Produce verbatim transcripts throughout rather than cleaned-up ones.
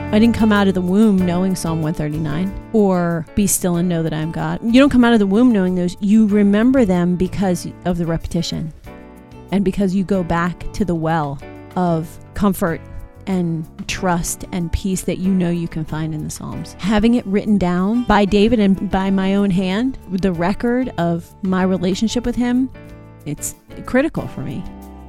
I didn't come out of the womb knowing Psalm one thirty-nine or be still and know that I am God. You don't come out of the womb knowing those. You remember them because of the repetition and because you go back to the well of comfort and trust and peace that you know you can find in the Psalms. Having it written down by David and by my own hand, the record of my relationship with him, it's critical for me.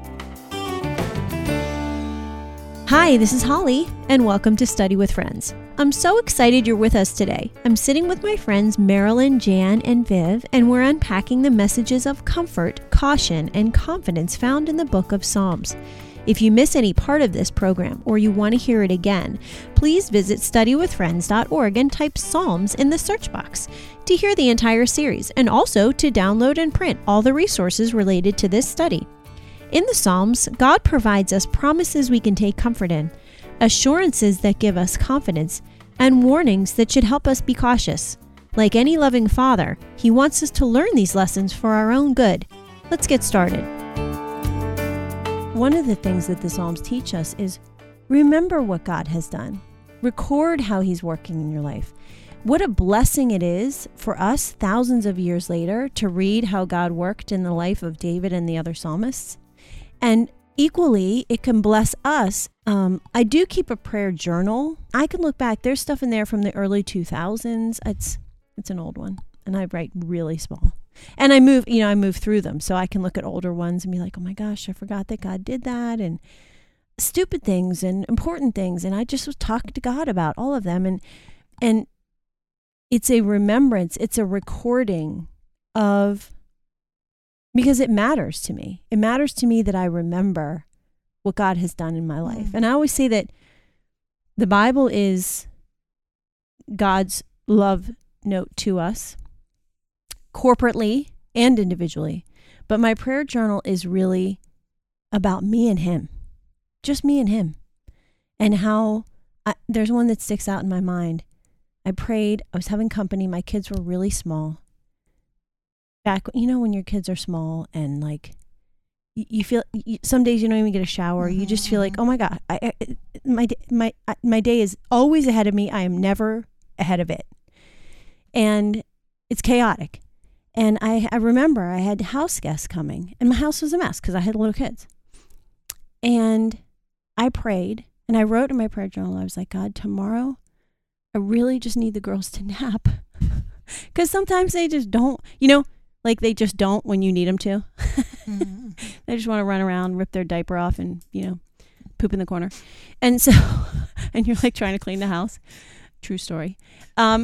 Hi, this is Holly, and welcome to Study with Friends. I'm so excited you're with us today. I'm sitting with my friends Marilyn, Jan, and Viv, and we're unpacking the messages of comfort, caution, and confidence found in the book of Psalms. If you miss any part of this program or you want to hear it again, please visit study with friends dot org and type Psalms in the search box to hear the entire series and also to download and print all the resources related to this study. In the Psalms, God provides us promises we can take comfort in, assurances that give us confidence, and warnings that should help us be cautious. Like any loving father, he wants us to learn these lessons for our own good. Let's get started. One of the things that the Psalms teach us is remember what God has done. Record how he's working in your life. What a blessing it is for us thousands of years later to read how God worked in the life of David and the other psalmists. And equally, it can bless us. Um, I do keep a prayer journal. I can look back. There's stuff in there from the early two thousands. It's it's an old one, and I write really small. And I move, you know, I move through them, so I can look at older ones and be like, oh my gosh, I forgot that God did that, and stupid things and important things. And I just was talking to God about all of them, and and it's a remembrance. It's a recording of. Because it matters to me. It matters to me that I remember what God has done in my life. And I always say that the Bible is God's love note to us, corporately and individually. But my prayer journal is really about me and him. Just me and him. And how I, there's one that sticks out in my mind. I prayed, I was having company, my kids were really small. Back, you know, when your kids are small and like you, you feel you, some days you don't even get a shower. Mm-hmm. You just feel like, oh my God, I, I, my my my day is always ahead of me. I am never ahead of it, and it's chaotic. And I I remember I had house guests coming, and my house was a mess because I had little kids. And I prayed, and I wrote in my prayer journal. I was like, God, tomorrow, I really just need the girls to nap, because sometimes they just don't, you know. Like they just don't when you need them to. Mm-hmm. They just want to run around, rip their diaper off and, you know, poop in the corner. And so, and you're like trying to clean the house. True story. Um,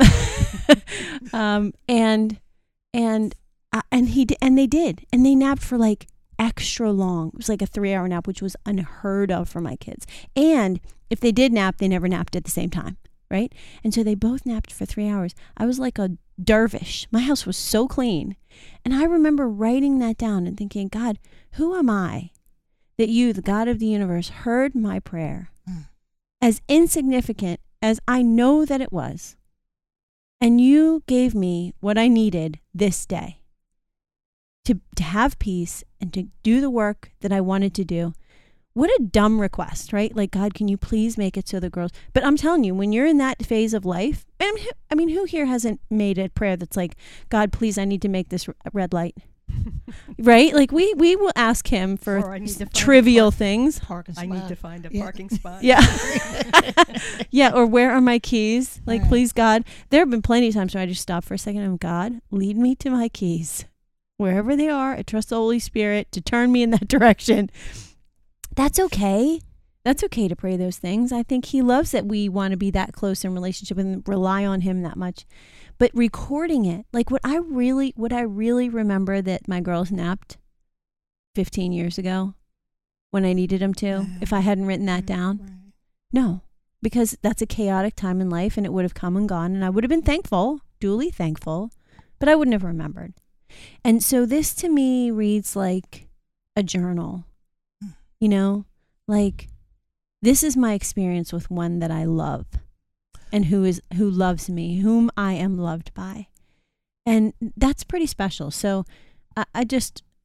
um, and, and, uh, and he, d- and they did. And they napped for like extra long. It was like a three hour nap, which was unheard of for my kids. And if they did nap, they never napped at the same time. Right. And so they both napped for three hours. I was like a dervish. My house was so clean. And I remember writing that down and thinking, God, who am I that you, the God of the universe, heard my prayer, mm. as insignificant as I know that it was, and you gave me what I needed this day to, to have peace and to do the work that I wanted to do. What a dumb request, right? Like, God, can you please make it so the girls... But I'm telling you, when you're in that phase of life, and I mean, who here hasn't made a prayer that's like, God, please, I need to make this red light, right? Like, we we will ask him for trivial park, things. Park I need to find a yeah. parking spot. Yeah. Yeah, or where are my keys? Like, right. Please, God. There have been plenty of times where I just stop for a second and God, lead me to my keys. Wherever they are, I trust the Holy Spirit to turn me in that direction. That's okay. That's okay to pray those things. I think he loves that we want to be that close in relationship and rely on him that much. But recording it, like what I really, what I really remember that my girls napped fifteen years ago when I needed them to, yeah. if I hadn't written that down, right. No, because that's a chaotic time in life and it would have come and gone and I would have been thankful, duly thankful, but I wouldn't have remembered. And so this to me reads like a journal. You know, like this is my experience with one that I love and who is who loves me, whom I am loved by. And that's pretty special. So I, I just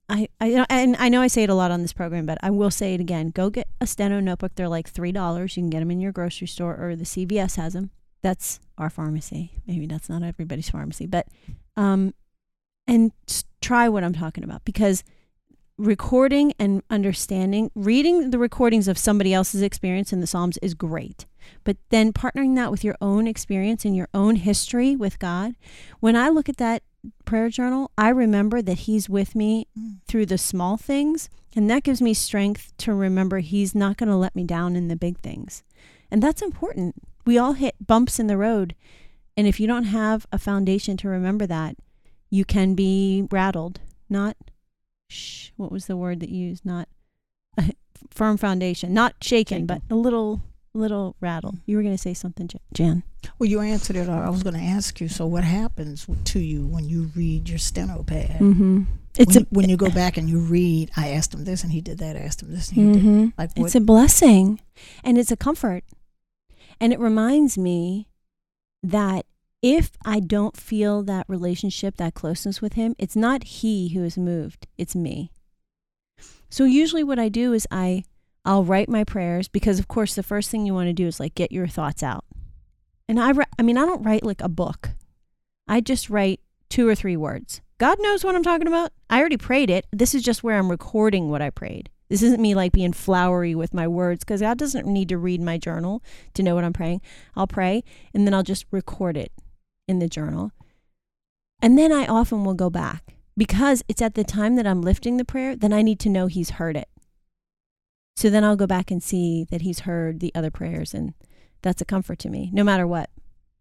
I, I and I know I say it a lot on this program, but I will say it again. Go get a steno notebook. They're like three dollars. You can get them in your grocery store, or the C V S has them. That's our pharmacy. Maybe that's not everybody's pharmacy, but um, and try what I'm talking about, because recording and understanding, reading the recordings of somebody else's experience in the Psalms is great, but then partnering that with your own experience and your own history with God. When I look at that prayer journal, I remember that he's with me mm. through the small things, and that gives me strength to remember he's not going to let me down in the big things. And that's important. We all hit bumps in the road, and if you don't have a foundation to remember that, you can be rattled. Not shh, what was the word that you used? Not a firm foundation, not shaken, but a little little rattled. You were going to say something, Jan. Well, you answered it. I was going to ask you, so what happens to you when you read your steno pad? Mm-hmm. It's when, a, when you go back and you read, I asked him this and he did that, I asked him this and he mm-hmm. did. Like what? It's a blessing, and it's a comfort. And it reminds me that if I don't feel that relationship, that closeness with him, it's not he who is moved, it's me. So usually what I do is I, I'll write my prayers, because of course the first thing you want to do is like get your thoughts out. And I, I mean, I don't write like a book. I just write two or three words. God knows what I'm talking about. I already prayed it. This is just where I'm recording what I prayed. This isn't me like being flowery with my words, because God doesn't need to read my journal to know what I'm praying. I'll pray and then I'll just record it in the journal. And then I often will go back, because it's at the time that I'm lifting the prayer, then I need to know he's heard it. So then I'll go back and see that he's heard the other prayers, and that's a comfort to me, no matter what.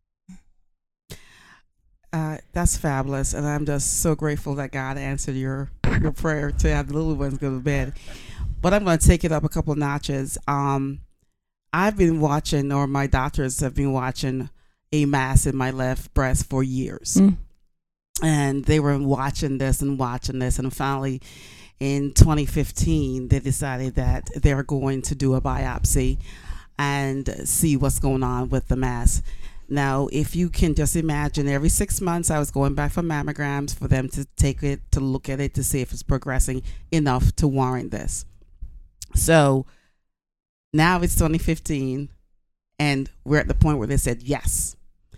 Uh, that's fabulous, and I'm just so grateful that God answered your your prayer to have the little ones go to bed. But I'm going to take it up a couple of notches. Um, I've been watching, or my doctors have been watching, a mass in my left breast for years. Mm. And they were watching this and watching this. And finally, in twenty fifteen, they decided that they're going to do a biopsy and see what's going on with the mass. Now, if you can just imagine, every six months I was going back for mammograms for them to take it, to look at it, to see if it's progressing enough to warrant this. So now it's twenty fifteen, and we're at the point where they said yes.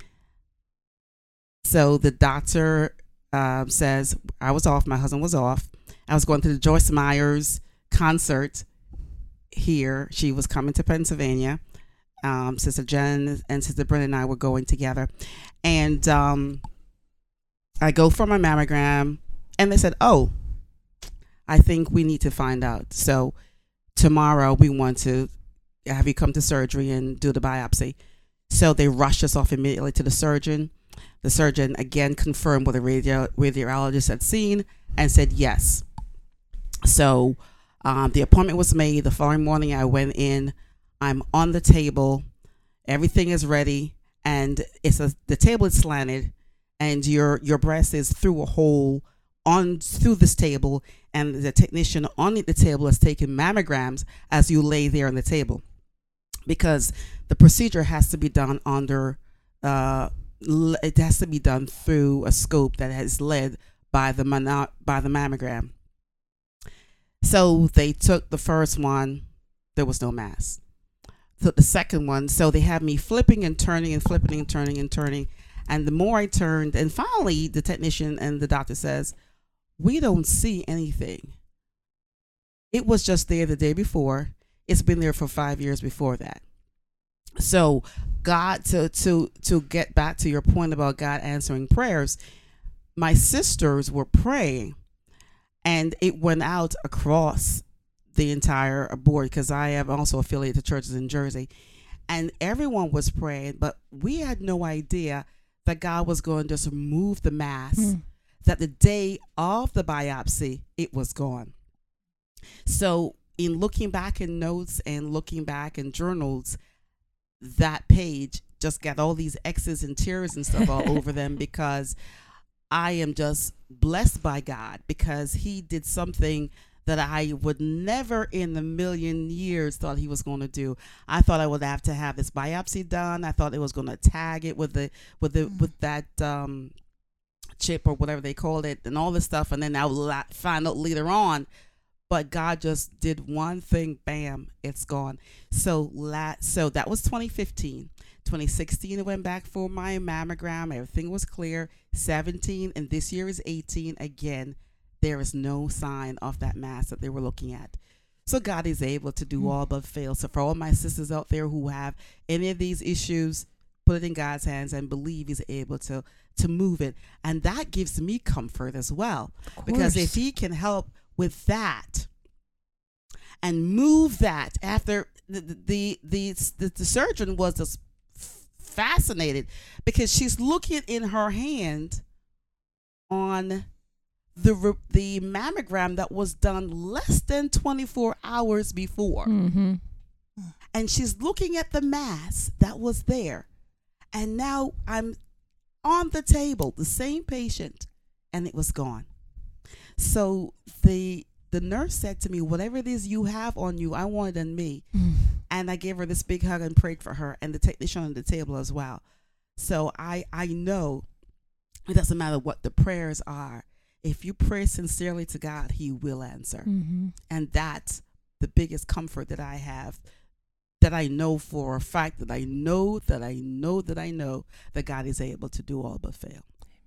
So the doctor uh, says, I was off, my husband was off. I was going to the Joyce Myers concert here. She was coming to Pennsylvania. Um, Sister Jen and Sister Brenda and I were going together. And um, I go for my mammogram, and they said, oh, I think we need to find out. So tomorrow we want to have you come to surgery and do the biopsy. So they rushed us off immediately to the surgeon. The surgeon again confirmed what the radio, radiologist had seen and said yes. So um, the appointment was made. The following morning I went in. I'm on the table. Everything is ready, and it's a, the table is slanted, and your your breast is through a hole on through this table, and the technician on the table is taking mammograms as you lay there on the table, because the procedure has to be done under. Uh, it has to be done through a scope that is led by the mono, by the mammogram. So they took the first one. There was no mass. Took the second one. So they had me flipping and turning and flipping and turning and turning. And the more I turned, and finally the technician and the doctor says, we don't see anything. It was just there the day before. It's been there for five years before that. So God, to to to get back to your point about God answering prayers, my sisters were praying, and it went out across the entire board, because I am also affiliated to churches in Jersey, and everyone was praying, but we had no idea that God was going to just move the mass, mm. that the day of the biopsy, it was gone. So in looking back in notes and looking back in journals, that page just got all these X's and tears and stuff all over them, because I am just blessed by God, because he did something that I would never in a million years thought he was going to do. I thought I would have to have this biopsy done. I thought it was going to tag it with the with the with that um, chip or whatever they called it and all this stuff. And then I would la- find out later on. But God just did one thing, bam, it's gone. So la- so that was twenty fifteen. twenty sixteen, I went back for my mammogram. Everything was clear. seventeen, and this year is eighteen. Again, there is no sign of that mass that they were looking at. So God is able to do all but fail. So for all my sisters out there who have any of these issues, put it in God's hands and believe he's able to, to move it. And that gives me comfort as well. Because if he can help with that and move that after the, the, the, the, the surgeon was just fascinated because she's looking in her hand on the the mammogram that was done less than twenty-four hours before. Mm-hmm. And she's looking at the mass that was there. And now I'm on the table, the same patient, and it was gone. So the the nurse said to me, whatever it is you have on you, I want it on me. Mm. And I gave her this big hug and prayed for her and the technician on the table as well. So I, I know it doesn't matter what the prayers are. If you pray sincerely to God, he will answer. Mm-hmm. And that's the biggest comfort that I have, that I know for a fact, that I know, that I know, that I know that God is able to do all but fail.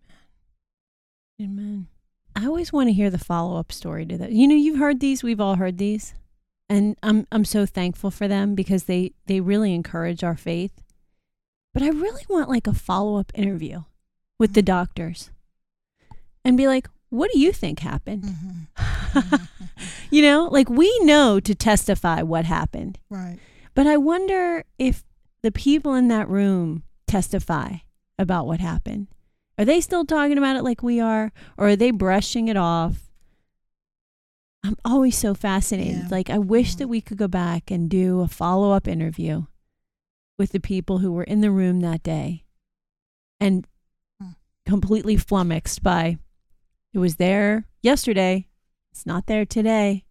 Amen. Amen. I always want to hear the follow-up story to that. You know, you've heard these. We've all heard these. And I'm I'm so thankful for them because they, they really encourage our faith. But I really want like a follow-up interview with the doctors and be like, what do you think happened? Mm-hmm. You know, like we know to testify what happened. Right. But I wonder if the people in that room testify about what happened. Are they still talking about it like we are? Or are they brushing it off? I'm always so fascinated. Yeah. Like I wish yeah. that we could go back and do a follow-up interview with the people who were in the room that day and hmm. completely flummoxed by, it was there yesterday, it's not there today.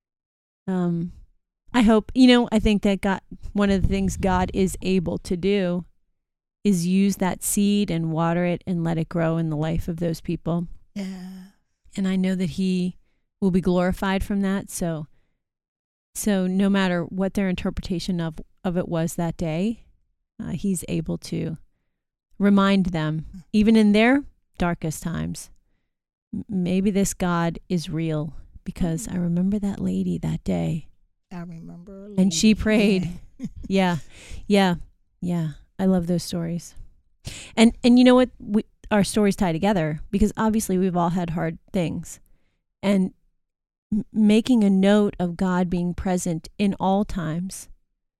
Um, I hope, you know, I think that God, one of the things God is able to do is use that seed and water it and let it grow in the life of those people. Yeah. And I know that he will be glorified from that. So, so no matter what their interpretation of, of it was that day, uh, he's able to remind them, even in their darkest times, maybe this God is real, because I remember that lady that day. I remember. And she prayed. Yeah. yeah. Yeah. I love those stories. And and you know what? We, our stories tie together because obviously we've all had hard things. And m- making a note of God being present in all times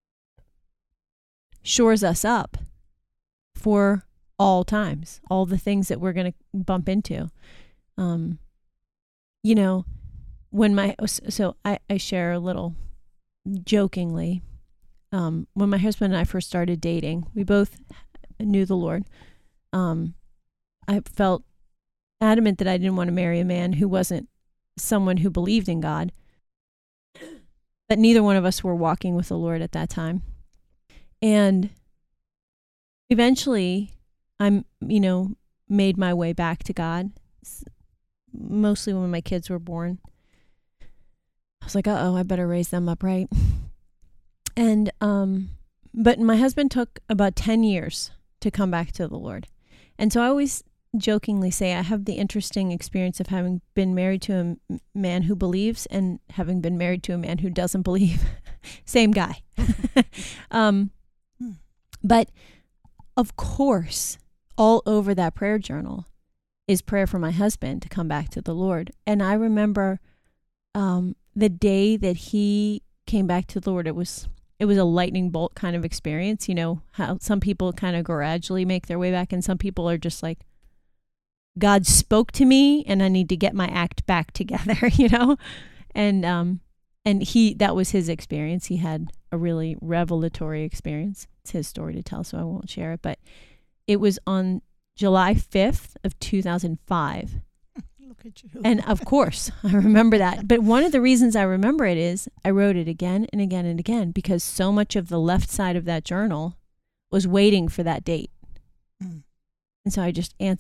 shores us up for all times, all the things that we're going to bump into. Um, you know, when my, so I, I share a little jokingly, um, when my husband and I first started dating, we both knew the Lord. Um, I felt adamant that I didn't want to marry a man who wasn't someone who believed in God, but neither one of us were walking with the Lord at that time. And eventually I'm, you know, made my way back to God, mostly when my kids were born. I was like, uh-oh, I better raise them up right. And, um, but my husband took about ten years to come back to the Lord. And so I always jokingly say I have the interesting experience of having been married to a m- man who believes and having been married to a man who doesn't believe. Same guy. um, but of course, all over that prayer journal is prayer for my husband to come back to the Lord. And I remember um, the day that he came back to the Lord, it was it was a lightning bolt kind of experience. You know, how some people kind of gradually make their way back and some people are just like, God spoke to me and I need to get my act back together, you know? And um, and he, that was his experience. He had a really revelatory experience. It's his story to tell, so I won't share it. But it was on July fifth of two thousand five. Look at you. And of course, I remember that. But one of the reasons I remember it is I wrote it again and again and again because so much of the left side of that journal was waiting for that date. Mm. And so I just answered,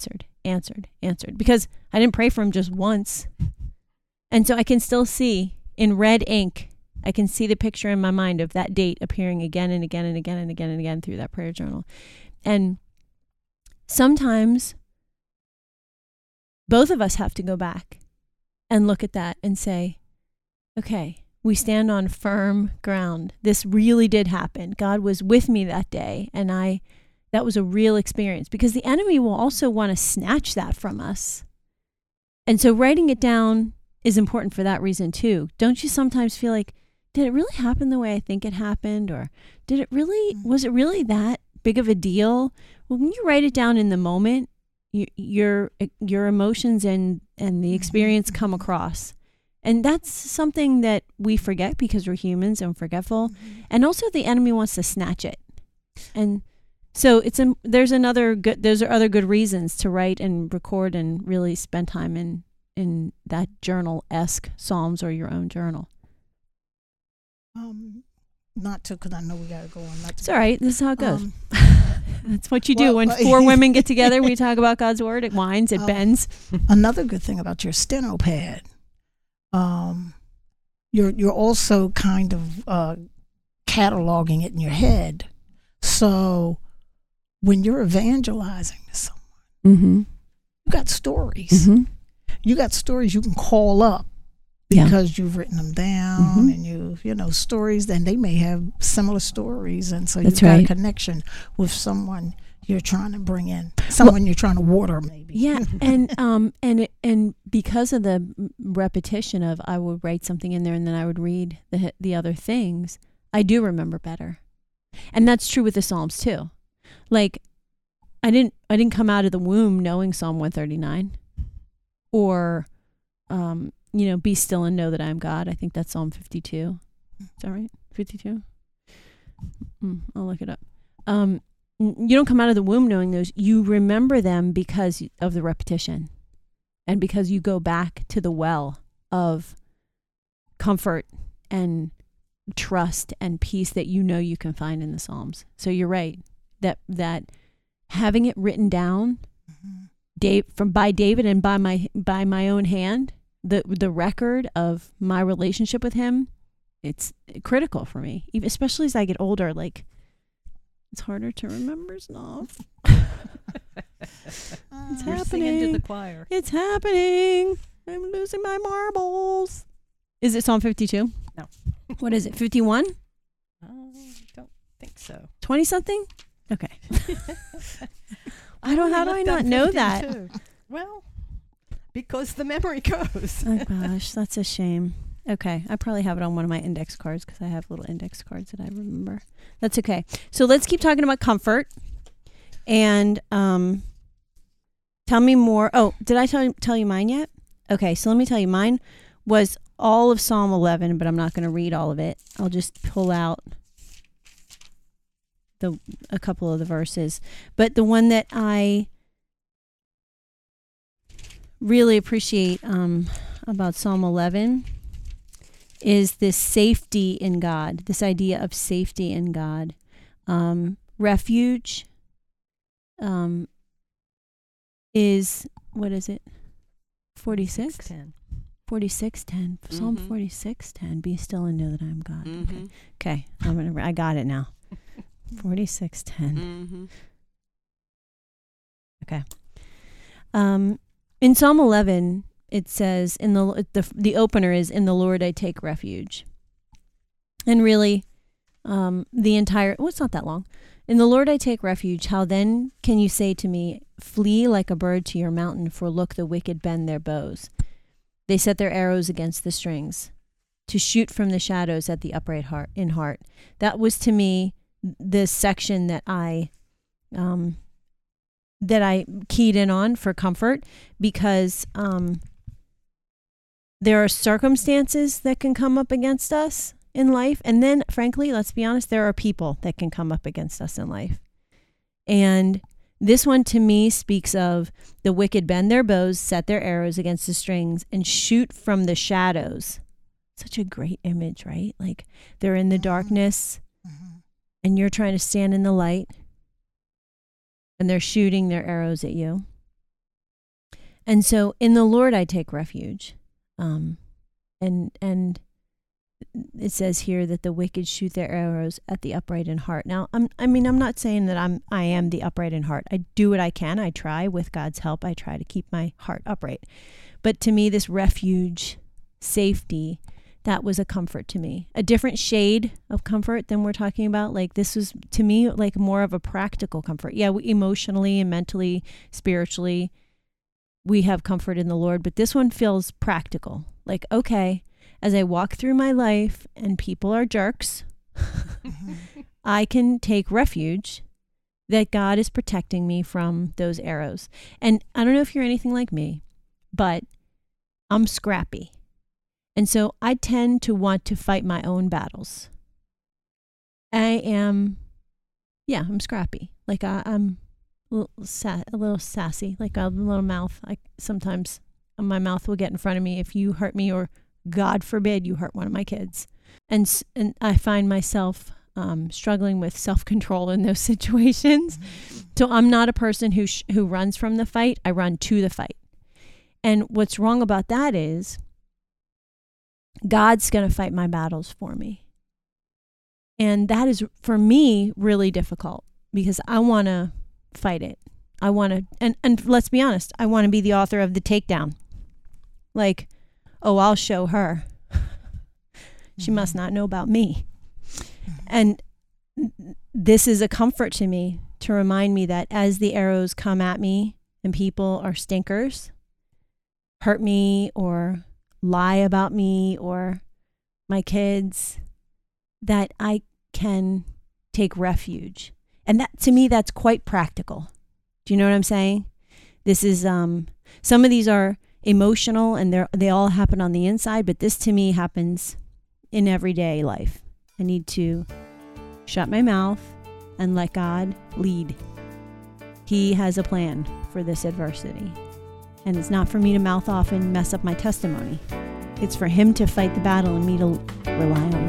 answered, answered. Because I didn't pray for him just once. And so I can still see in red ink, I can see the picture in my mind of that date appearing again and again and again and again and again through that prayer journal. And sometimes both of us have to go back and look at that and say, okay, we stand on firm ground. This really did happen. God was with me that day, and I that was a real experience, because the enemy will also want to snatch that from us. And so writing it down is important for that reason too. Don't you sometimes feel like, did it really happen the way I think it happened? Or did it really, was it really that big of a deal? Well, when you write it down in the moment, you, your your emotions and, and the experience come across. And that's something that we forget because we're humans and forgetful. Mm-hmm. And also the enemy wants to snatch it. And so it's a, there's another good, those are other good reasons to write and record and really spend time in, in that journal-esque Psalms or your own journal. Um, not to, because I know we got to go on. Not to it's all right. This is how it goes. Um, That's what you do. well, when uh, four women get together, we talk about God's word. It whines, it um, bends. Another good thing about your steno pad, um, you're you're also kind of uh, cataloging it in your head. So when you're evangelizing to someone, mm-hmm. you got stories. Mm-hmm. You got stories you can call up because yeah. you've written them down, mm-hmm. and you you know stories. Then they may have similar stories, and so That's you've got right. a connection with someone you're trying to bring in, someone well, you're trying to water, maybe. Yeah, and um and it, and because of the repetition of I would write something in there and then I would read the the other things, I do remember better, and that's true with the Psalms too. Like, I didn't I didn't come out of the womb knowing Psalm one thirty-nine, or um. you know, be still and know that I am God. I think that's Psalm fifty-two. Is that right? fifty-two? Mm, I'll look it up. Um, you don't come out of the womb knowing those. You remember them because of the repetition and because you go back to the well of comfort and trust and peace that you know you can find in the Psalms. So you're right. That that having it written down mm-hmm. Dave, from by David and by my by my own hand, the the record of my relationship with him, it's critical for me, even, especially as I get older. Like, it's harder to remember stuff. It's You're happening. Singing to the choir. It's happening. I'm losing my marbles. Is it Psalm fifty-two? No. What is it? fifty-one? I don't think so. twenty something? Okay. I don't. How do I not know that? Well, because the memory goes. Oh gosh, that's a shame. Okay, I probably have it on one of my index cards because I have little index cards that I remember. That's okay. So let's keep talking about comfort. And um, tell me more. Oh, did I tell tell you mine yet? Okay, so let me tell you. Mine was all of Psalm eleven, but I'm not going to read all of it. I'll just pull out the a couple of the verses. But the one that I really appreciate um, about Psalm eleven is this safety in God, this idea of safety in God. Um, refuge um, is, what is it? forty-six? forty-six ten. Mm-hmm. Psalm forty-six ten. Be still and know that I am God. Mm-hmm. Okay. Okay. I'm gonna, I got it now. forty-six ten. Mm-hmm. Okay. Um, in Psalm eleven, it says, in the, the the opener is, in the Lord I take refuge. And really, um, the entire, well, it's not that long. In the Lord I take refuge. How then can you say to me, flee like a bird to your mountain, for look, the wicked bend their bows. They set their arrows against the strings, to shoot from the shadows at the upright heart in heart. That was to me this section that I um, that I keyed in on for comfort, because um, there are circumstances that can come up against us in life. And then, frankly, let's be honest, there are people that can come up against us in life. And this one to me speaks of the wicked bend their bows, set their arrows against the strings, and shoot from the shadows. Such a great image, right? Like, they're in the darkness mm-hmm. and you're trying to stand in the light, and they're shooting their arrows at you. And so in the Lord I take refuge. Um, and and it says here that the wicked shoot their arrows at the upright in heart. Now, I'm, I mean, I'm not saying that I'm I am the upright in heart. I do what I can. I try with God's help. I try to keep my heart upright. But to me, this refuge, safety, that was a comfort to me. A different shade of comfort than we're talking about. Like this was, to me, like more of a practical comfort. Yeah, we, emotionally and mentally, spiritually, we have comfort in the Lord, but this one feels practical. Like, okay, as I walk through my life and people are jerks, I can take refuge that God is protecting me from those arrows. And I don't know if you're anything like me, but I'm scrappy. And so I tend to want to fight my own battles. I am, yeah, I'm scrappy. Like I, I'm a little, sa- a little sassy, like a little mouth. I sometimes my mouth will get in front of me if you hurt me, or God forbid you hurt one of my kids. And and I find myself um, struggling with self-control in those situations. Mm-hmm. So I'm not a person who sh- who runs from the fight. I run to the fight. And what's wrong about that is God's going to fight my battles for me. And that is, for me, really difficult because I want to fight it. I want to, and, and let's be honest, I want to be the author of the takedown. Like, oh, I'll show her. She mm-hmm. must not know about me. Mm-hmm. And this is a comfort to me to remind me that as the arrows come at me and people are stinkers, hurt me or lie about me or my kids, that I can take refuge. And that, to me, that's quite practical. Do you know what I'm saying? This is, um, some of these are emotional and they're, they all happen on the inside, but this to me happens in everyday life. I need to shut my mouth and let God lead. He has a plan for this adversity. And it's not for me to mouth off and mess up my testimony. It's for him to fight the battle and me to rely on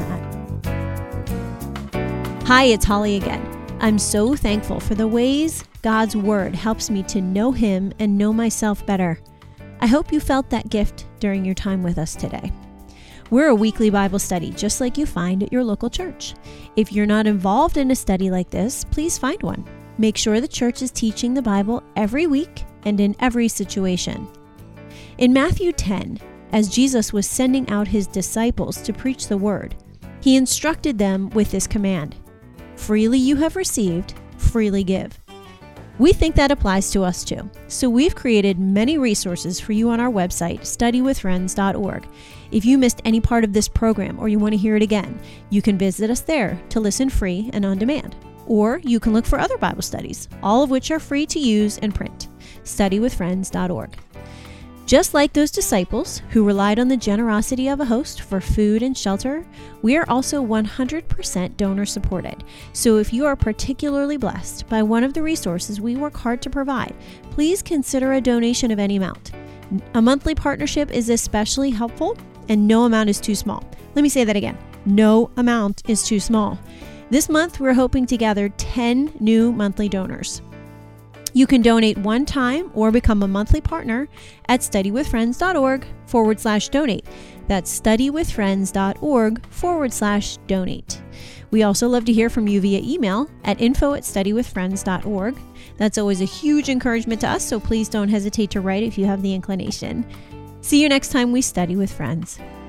that. Hi, it's Holly again. I'm so thankful for the ways God's word helps me to know him and know myself better. I hope you felt that gift during your time with us today. We're a weekly Bible study, just like you find at your local church. If you're not involved in a study like this, please find one. Make sure the church is teaching the Bible every week and in every situation. In Matthew ten, as Jesus was sending out his disciples to preach the word, he instructed them with this command: freely you have received, freely give. We think that applies to us too. So we've created many resources for you on our website, study with friends dot org. If you missed any part of this program or you want to hear it again, you can visit us there to listen free and on demand. Or you can look for other Bible studies, all of which are free to use and print. study with friends dot org. Just like those disciples who relied on the generosity of a host for food and shelter, we are also one hundred percent donor supported. So if you are particularly blessed by one of the resources we work hard to provide, please consider a donation of any amount. A monthly partnership is especially helpful, and no amount is too small. Let me say that again. No amount is too small. This month, we're hoping to gather ten new monthly donors. You can donate one time or become a monthly partner at study with friends dot org forward slash donate. That's study with friends dot org forward slash donate. We also love to hear from you via email at info at study with friends dot org. That's always a huge encouragement to us, so please don't hesitate to write if you have the inclination. See you next time we study with friends.